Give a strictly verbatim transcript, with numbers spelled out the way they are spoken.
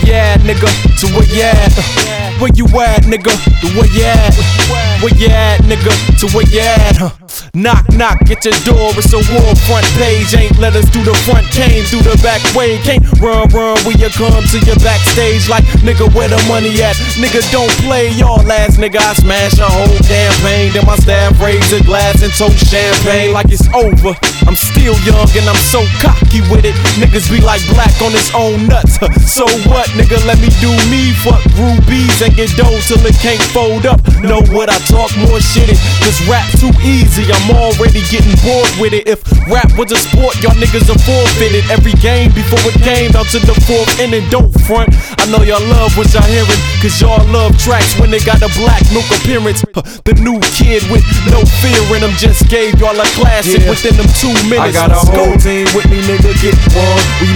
you at, nigga? To where you at? Where you at, nigga? To where you at? Where you at, nigga? To where you at? Huh? Knock, knock at your door, it's a war front page. Ain't let us through the front, came through the back way. Can't run, run when you come to your backstage like, nigga, where the money at? Nigga, don't play y'all last, nigga. I smash a whole damn pain. Then my staff raise a glass and toast champagne like it's over. I'm still young and I'm so cocky with it. Niggas be like black on his own nuts. So what, nigga, let me do me. Fuck rubies and get dough till it can't fold up. Know what I talk more shit it, cause rap too easy. I'm already getting bored with it. If rap was a sport, y'all niggas are forfeited. Every game before it came down to the fourth inning. Don't front, I know y'all love what y'all hearing, cause y'all love tracks when they got a black milk appearance. Huh, the new kid with no fear in them just gave y'all a classic yeah. within them two minutes. I got a whole team with me, nigga, get one. We